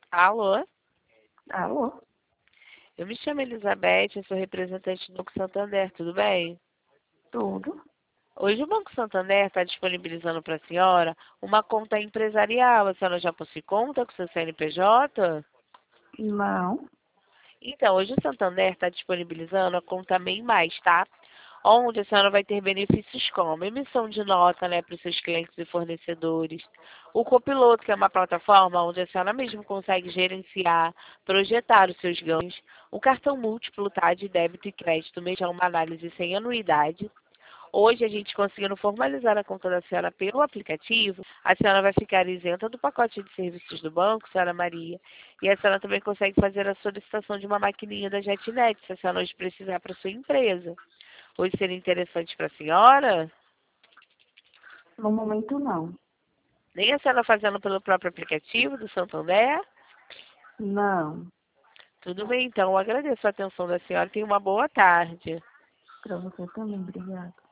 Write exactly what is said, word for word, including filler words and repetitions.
Alô? Alô? Eu me chamo Elizabeth, eu sou representante do Banco Santander, tudo bem? Tudo? Hoje o Banco Santander está disponibilizando para a senhora uma conta empresarial. A senhora já possui conta com seu C N P J? Não. Então, hoje o Santander está disponibilizando a conta MEI Mais, tá? Onde a senhora vai ter benefícios como emissão de nota, né, para os seus clientes e fornecedores. O Copiloto, que é uma plataforma onde a senhora mesmo consegue gerenciar, projetar os seus ganhos. O cartão múltiplo, tá, de débito e crédito, mesmo é uma análise sem anuidade. Hoje, a gente conseguindo formalizar a conta da senhora pelo aplicativo, a senhora vai ficar isenta do pacote de serviços do banco, senhora Maria, e a senhora também consegue fazer a solicitação de uma maquininha da JetNet, se a senhora hoje precisar para sua empresa. Hoje seria interessante para a senhora? No momento, não. Nem a senhora fazendo pelo próprio aplicativo do Santander? Não. Tudo bem, então. Eu agradeço a atenção da senhora. Tenha uma boa tarde. Para você também, obrigada.